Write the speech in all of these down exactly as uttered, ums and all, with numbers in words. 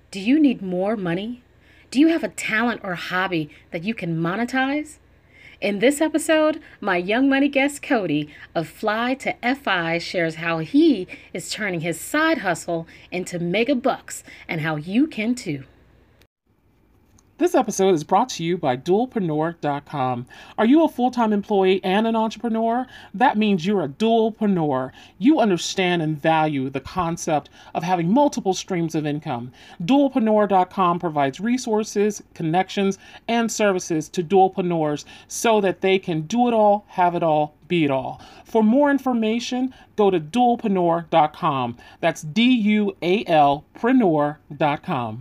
Do you need more money? Do you have a talent or hobby that you can monetize? In this episode, my Young Money guest Cody of Fly to F I shares how he is turning his side hustle into mega bucks and how you can too. This episode is brought to you by dualpreneur dot com. Are you a full-time employee and an entrepreneur? That means you're a dualpreneur. You understand and value the concept of having multiple streams of income. dualpreneur dot com provides resources, connections, and services to dualpreneurs so that they can do it all, have it all, be it all. For more information, go to dualpreneur dot com. That's D U A L preneur dot com.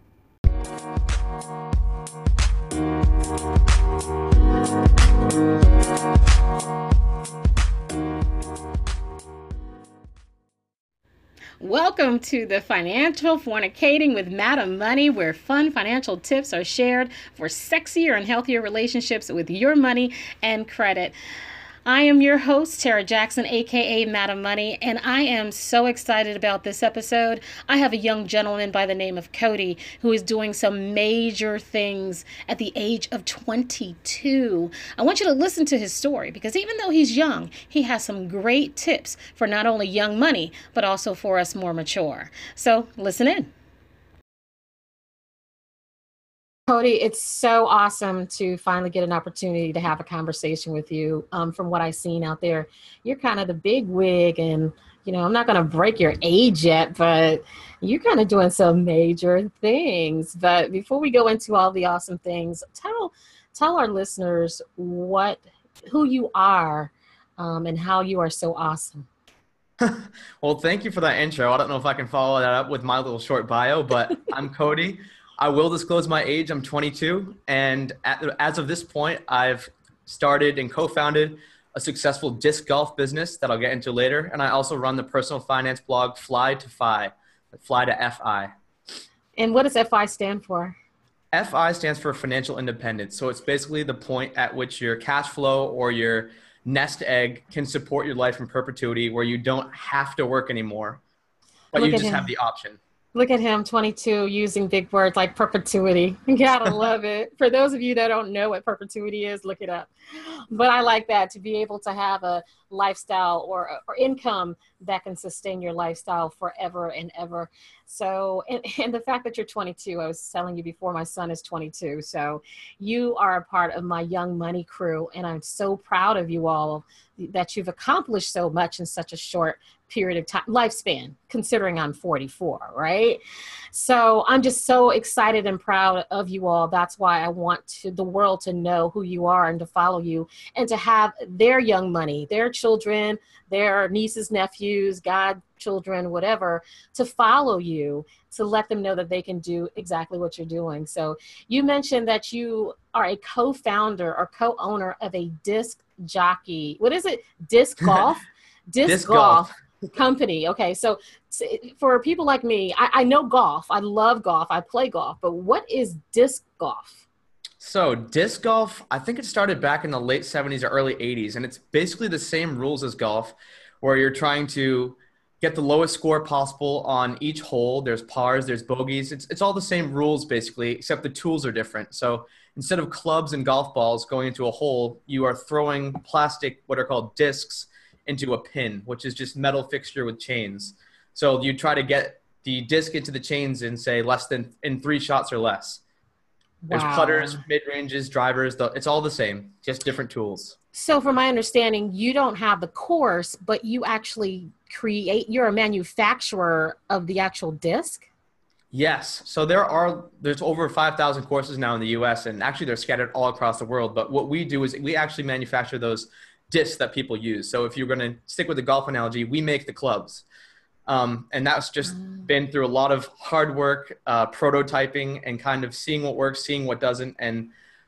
Welcome to the Financial Fornicating with Madam Money, where fun financial tips are shared for sexier and healthier relationships with your money and credit. I am your host, Tara Jackson, aka Madam Money, and I am so excited about this episode. I have a young gentleman by the name of Cody who is doing some major things at the age of twenty-two. I want you to listen to his story because even though he's young, he has some great tips for not only young money, but also for us more mature. So listen in. Cody, it's so awesome to finally get an opportunity to have a conversation with you. Um, from what I've seen out there, you're kind of the big wig, and you know, I'm not going to break your age yet, but you're kind of doing some major things. But before we go into all the awesome things, tell tell our listeners what who you are um, and how you are so awesome. Well, thank you for that intro. I don't know if I can follow that up with my little short bio, but I'm Cody. I will disclose my age. I'm twenty-two. And at, as of this point, I've started and co-founded a successful disc golf business that I'll get into later. And I also run the personal finance blog Fly to Fi, Fly to F I. And what does F I stand for? F I stands for financial independence. So it's basically the point at which your cash flow or your nest egg can support your life in perpetuity, where you don't have to work anymore, but Look you at just him. have the option. Look at him, twenty-two, using big words like perpetuity. You gotta love it. For those of you that don't know what perpetuity is, look it up. But I like that, to be able to have a lifestyle or, or income that can sustain your lifestyle forever and ever. So, and, and the fact that you're twenty-two, I was telling you before, my son is twenty-two. So you are a part of my Young Money crew. And I'm so proud of you all that you've accomplished so much in such a short period of time, lifespan, considering I'm forty-four, right? So I'm just so excited and proud of you all. That's why I want to, the world to know who you are and to follow you and to have their young money, their children, their nieces, nephews, godchildren, whatever, to follow you, to let them know that they can do exactly what you're doing. So you mentioned that you are a co-founder or co-owner of a disc jockey. What is it? Disc golf? Disc, Disc golf. golf. Company. Okay. So for people like me, I, I know golf. I love golf. I play golf. But what is disc golf? So disc golf, I think it started back in the late seventies or early eighties. And it's basically the same rules as golf, where you're trying to get the lowest score possible on each hole. There's pars, there's bogeys. It's, it's all the same rules basically, except the tools are different. So instead of clubs and golf balls going into a hole, you are throwing plastic, what are called discs, into a pin, which is just metal fixture with chains. So you try to get the disc into the chains in, say, less than in three shots or less. There's Wow. putters, mid-ranges, drivers. It's all the same, just different tools. So from my understanding, you don't have the course, but you actually create, you're a manufacturer of the actual disc? Yes. So there are, there's over five thousand courses now in the U S, and actually they're scattered all across the world. But what we do is we actually manufacture those discs that people use. So if you're going to stick with the golf analogy, we make the clubs. Um, and that's just Mm. been through a lot of hard work, uh, prototyping, and kind of seeing what works, seeing what doesn't. And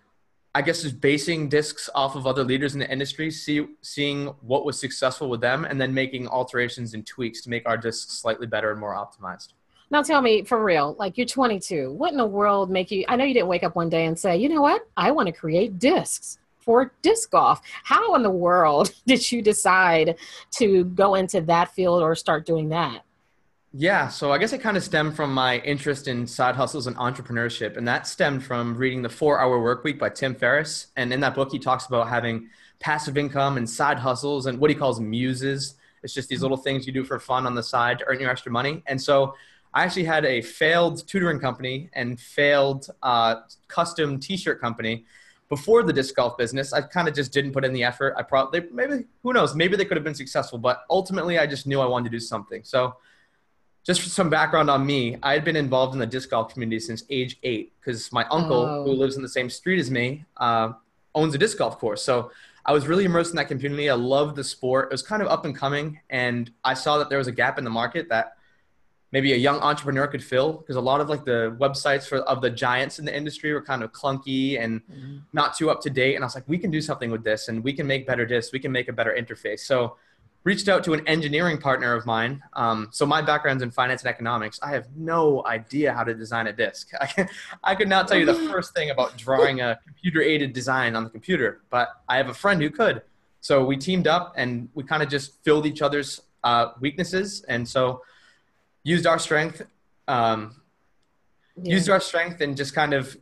I guess just basing discs off of other leaders in the industry, see, seeing what was successful with them, and then making alterations and tweaks to make our discs slightly better and more optimized. Now tell me, for real, like you're twenty-two. What in the world make you, I know you didn't wake up one day and say, you know what, I want to create discs for disc golf. How in the world did you decide to go into that field or start doing that? Yeah, so I guess it kind of stemmed from my interest in side hustles and entrepreneurship, and that stemmed from reading The Four Hour Work Week by Tim Ferriss. And in that book, he talks about having passive income and side hustles and what he calls muses. It's just these little things you do for fun on the side to earn your extra money. And so I actually had a failed tutoring company and failed uh, custom T-shirt company before the disc golf business. I kind of just didn't put in the effort. I probably maybe who knows, maybe they could have been successful, but ultimately I just knew I wanted to do something. So just for some background on me, I had been involved in the disc golf community since age eight because my uncle, Oh. who lives in the same street as me, uh, owns a disc golf course. So I was really immersed in that community. I loved the sport. It was kind of up and coming, and I saw that there was a gap in the market that maybe a young entrepreneur could fill, because a lot of like the websites for of the giants in the industry were kind of clunky and Mhm. not too up to date. And I was like, we can do something with this, and we can make better discs. We can make a better interface. So reached out to an engineering partner of mine. Um, so my background's in finance and economics. I have no idea how to design a disc. I, can, I could not tell you the first thing about drawing a computer-aided design on the computer, but I have a friend who could. So we teamed up and we kind of just filled each other's uh, weaknesses. And so used our strength, um, Yeah. used our strength and just kind of,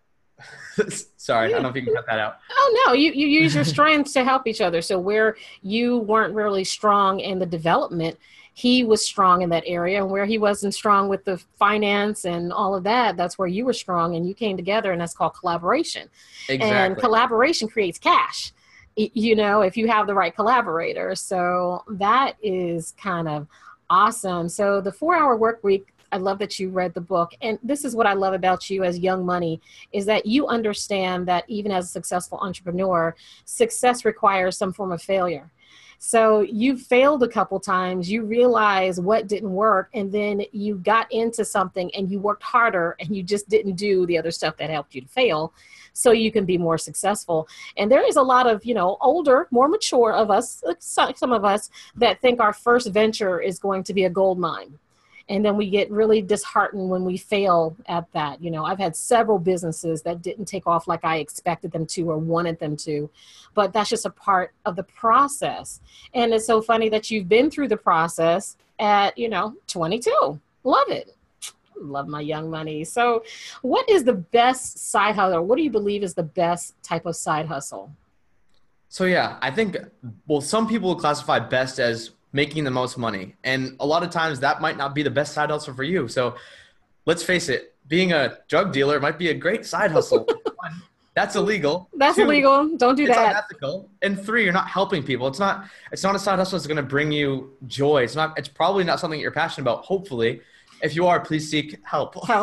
sorry, I don't know if you can cut that out. Oh no, you, you use your strengths to help each other. So where you weren't really strong in the development, he was strong in that area. And where he wasn't strong with the finance and all of that, that's where you were strong, and you came together, and that's called collaboration. And Exactly. collaboration creates cash, y- you know, if you have the right collaborator. So that is kind of awesome. So the four hour work week, I love that you read the book. And this is what I love about you as Young Money, is that you understand that even as a successful entrepreneur, success requires some form of failure. So you failed a couple times, you realize what didn't work, and then you got into something and you worked harder, and you just didn't do the other stuff that helped you to fail so you can be more successful. And there is a lot of, you know, older, more mature of us, some some of us, that think our first venture is going to be a gold mine. And then we get really disheartened when we fail at that. You know, I've had several businesses that didn't take off like I expected them to or wanted them to, but that's just a part of the process. And it's so funny that you've been through the process at, you know, twenty-two. Love it. Love my Young Money. So what is the best side hustle? What do you believe is the best type of side hustle? So yeah, I think, well, some people will classify best as making the most money. And a lot of times that might not be the best side hustle for you. So let's face it, being a drug dealer might be a great side hustle. One, that's illegal. That's Two, illegal. Don't do it's that. unethical. And three, you're not helping people. It's not, it's not a side hustle that's going to bring you joy. It's not, it's probably not something that you're passionate about. Hopefully, if you are, please seek help. Help.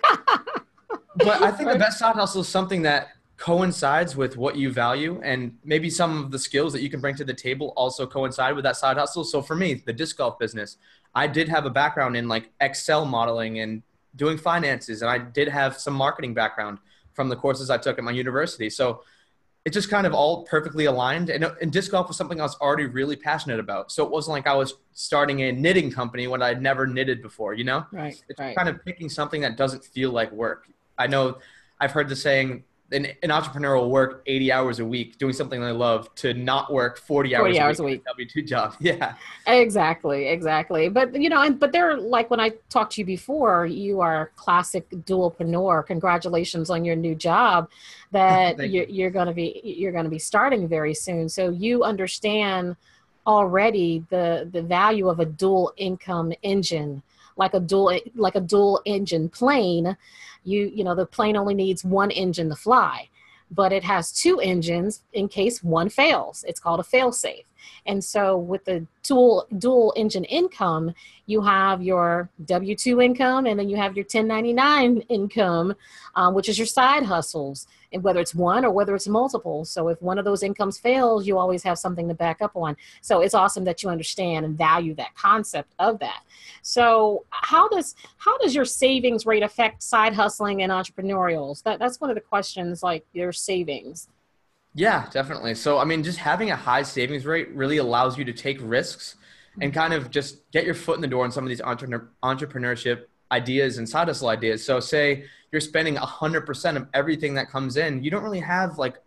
But I think the best side hustle is something that coincides with what you value, and maybe some of the skills that you can bring to the table also coincide with that side hustle. So for me, the disc golf business, I did have a background in like Excel modeling and doing finances, and I did have some marketing background from the courses I took at my university. So it just kind of all perfectly aligned. And, and disc golf was something I was already really passionate about. So it wasn't like I was starting a knitting company when I'd never knitted before, you know? Right, It's right. kind of picking something that doesn't feel like work. I know I've heard the saying, an, an entrepreneur will work eighty hours a week doing something they love to not work forty hours, forty hours a a week, week. in a W two job. Yeah. Exactly, exactly. But you know, and but they're like when I talked to you before, you are classic dualpreneur. Congratulations on your new job that Thank you're, you're going to be you're going to be starting very soon. So you understand already the the value of a dual income engine, like a dual like a dual engine plane. You you know the plane only needs one engine to fly, but it has two engines in case one fails. It's called a fail safe. And so with the dual dual engine income, you have your W two income, and then you have your ten ninety-nine income, um, which is your side hustles, and whether it's one or whether it's multiple. So if one of those incomes fails, you always have something to back up on. So it's awesome that you understand and value that concept of that. So how does how does your savings rate affect side hustling and entrepreneurials? That that's one of the questions, like your savings. Yeah, definitely. So, I mean, just having a high savings rate really allows you to take risks and kind of just get your foot in the door in some of these entrepreneur, entrepreneurship ideas and side hustle ideas. So say you're spending one hundred percent of everything that comes in. You don't really have like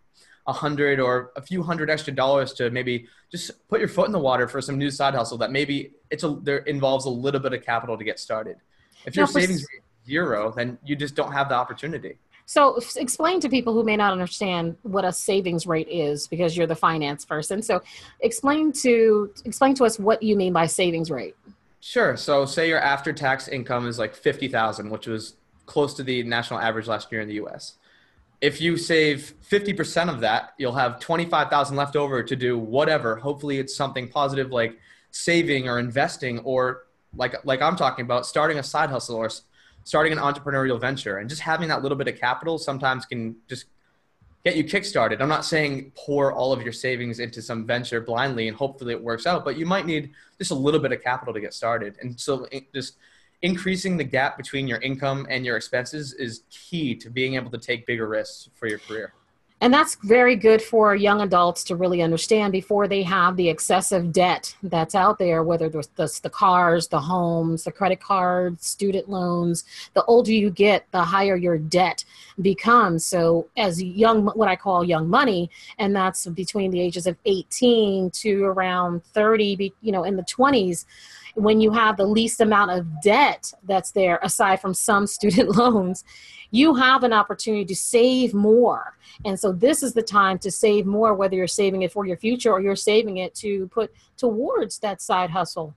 a hundred or a few hundred extra dollars to maybe just put your foot in the water for some new side hustle that maybe it's a, there involves a little bit of capital to get started. If your Now, for, savings rate is zero, then you just don't have the opportunity. so f- explain to people who may not understand what a savings rate is, because you're the finance person. So explain to explain to us what you mean by savings rate. Sure. So say your after-tax income is like fifty thousand, which was close to the national average last year in the U S. If you save fifty percent of that, you'll have twenty-five thousand left over to do whatever. Hopefully it's something positive like saving or investing, or like, like I'm talking about, starting a side hustle or s- starting an entrepreneurial venture. And just having that little bit of capital sometimes can just get you kickstarted. I'm not saying pour all of your savings into some venture blindly and hopefully it works out, but you might need just a little bit of capital to get started. And so it just increasing the gap between your income and your expenses is key to being able to take bigger risks for your career. And that's very good for young adults to really understand before they have the excessive debt that's out there, whether there's the, the cars, the homes, the credit cards, student loans. The older you get, the higher your debt becomes. So as young, what I call young money, and that's between the ages of eighteen to around thirty, you know, in the twenties, when you have the least amount of debt that's there, aside from some student loans, you have an opportunity to save more. And so this is the time to save more, whether you're saving it for your future or you're saving it to put towards that side hustle,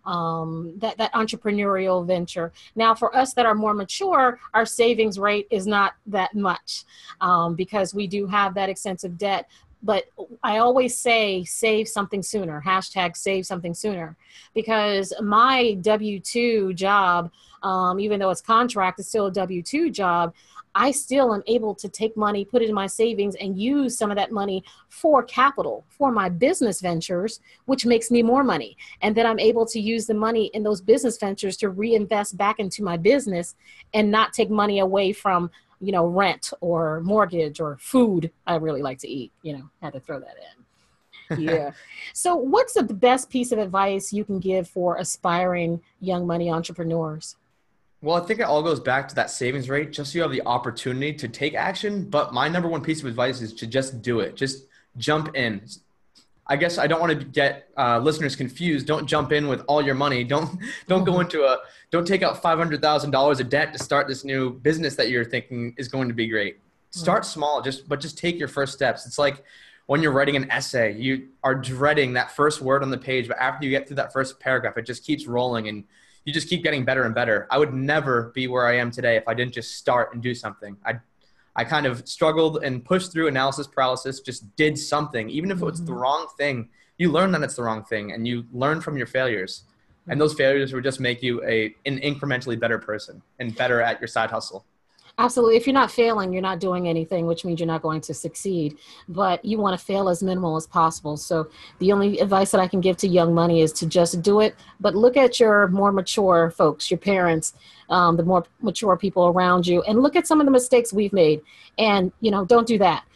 um, that, that entrepreneurial venture. Now, for us that are more mature, our savings rate is not that much um, because we do have that extensive debt. But I always say, save something sooner, hashtag save something sooner, because my W two job, um, even though it's contract, it's still a W two job. I still am able to take money, put it in my savings, and use some of that money for capital, for my business ventures, which makes me more money. And then I'm able to use the money in those business ventures to reinvest back into my business and not take money away from, you know, rent or mortgage or food. I really like to eat, you know, had to throw that in. Yeah. So what's the best piece of advice you can give for aspiring young money entrepreneurs? Well, I think it all goes back to that savings rate, just so you have the opportunity to take action. But my number one piece of advice is to just do it. Just jump in. I guess I don't want to get uh, listeners confused. Don't jump in with all your money. Don't don't go into a don't take out five hundred thousand dollars of debt to start this new business that you're thinking is going to be great. Start small, just but just take your first steps. It's like when you're writing an essay, you are dreading that first word on the page, but after you get through that first paragraph, it just keeps rolling and you just keep getting better and better. I would never be where I am today if I didn't just start and do something. I I kind of struggled and pushed through analysis paralysis, just did something. Even if it was the wrong thing, you learn that it's the wrong thing and you learn from your failures. And those failures would just make you a an incrementally better person and better at your side hustle. Absolutely. If you're not failing, you're not doing anything, which means you're not going to succeed. But you want to fail as minimal as possible. So the only advice that I can give to young money is to just do it. But look at your more mature folks, your parents, um, the more mature people around you, and look at some of the mistakes we've made. And, you know, don't do that.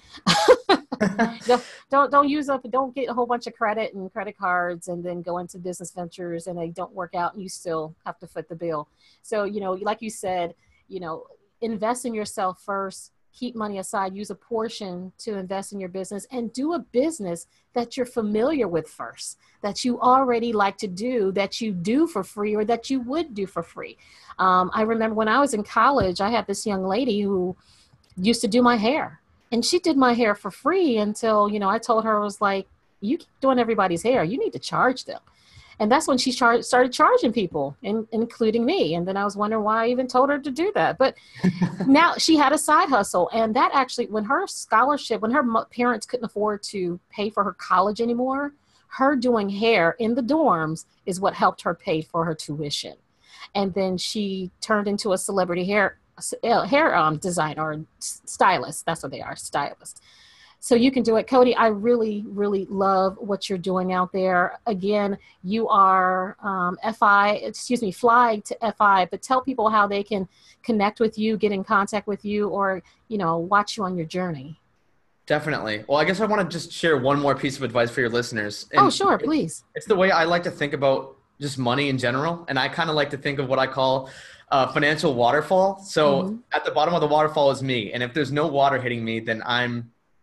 don't, don't don't use up, don't get a whole bunch of credit and credit cards and then go into business ventures and they don't work out and you still have to foot the bill. So, you know, like you said, you know, invest in yourself first, keep money aside, use a portion to invest in your business, and do a business that you're familiar with first, that you already like to do, that you do for free or that you would do for free. Um, I remember when I was in college, I had this young lady who used to do my hair, and she did my hair for free until, you know, I told her, I was like, you keep doing everybody's hair, you need to charge them. And that's when she char- started charging people, in, including me. And then I was wondering why I even told her to do that. But now she had a side hustle. And that actually, when her scholarship, when her parents couldn't afford to pay for her college anymore, her doing hair in the dorms is what helped her pay for her tuition. And then she turned into a celebrity hair hair um, designer or stylist. That's what they are, stylist. So you can do it. Cody, I really, really love what you're doing out there. Again, you are um, F I, excuse me, fly to F I, but tell people how they can connect with you, get in contact with you, or, you know, watch you on your journey. Definitely. Well, I guess I want to just share one more piece of advice for your listeners. And oh, sure, please. It's the way I like to think about just money in general. And I kind of like to think of what I call a financial waterfall. So mm-hmm. at the bottom of the waterfall is me. And if there's no water hitting me, then I'm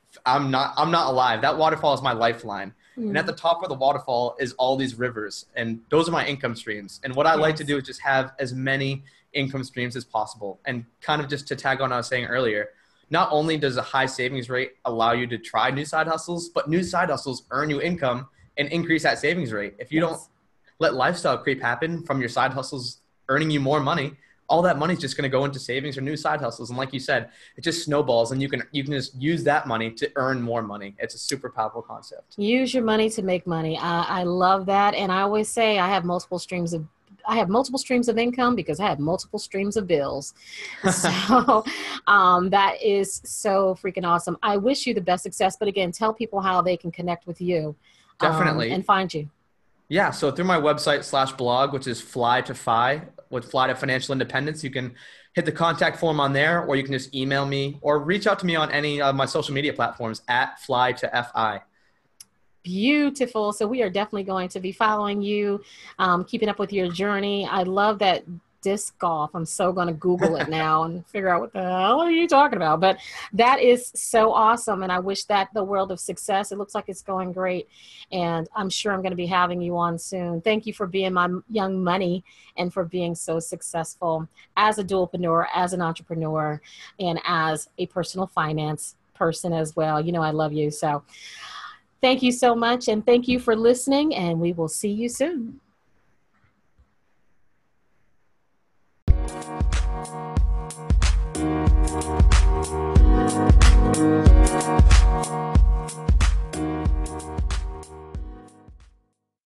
I'm not I'm not alive. That waterfall is my lifeline. Mm. And at the top of the waterfall is all these rivers, and those are my income streams. And what I Yes. like to do is just have as many income streams as possible. And kind of just to tag on what I was saying earlier, not only does a high savings rate allow you to try new side hustles, but new side hustles earn you income and increase that savings rate. If you yes. don't let lifestyle creep happen from your side hustles earning you more money, all that money is just going to go into savings or new side hustles. And like you said, it just snowballs, and you can you can just use that money to earn more money. It's a super powerful concept. Use your money to make money. I, I love that. And I always say I have multiple streams of I have multiple streams of income because I have multiple streams of bills. So um, that is so freaking awesome. I wish you the best success. But again, tell people how they can connect with you. Definitely. Um, and find you. Yeah. So through my website slash blog, which is Fly to Fi, with Fly to Financial Independence, you can hit the contact form on there, or you can just email me or reach out to me on any of my social media platforms at Fly to Fi. Beautiful. So we are definitely going to be following you, um, keeping up with your journey. I love that disc golf. I'm so going to Google it now and figure out what the hell are you talking about. But that is so awesome. And I wish that the world of success. It looks like it's going great. And I'm sure I'm going to be having you on soon. Thank you for being my young money and for being so successful as a dualpreneur, as an entrepreneur, and as a personal finance person as well. You know, I love you. So thank you so much. And thank you for listening. And we will see you soon. Thank you.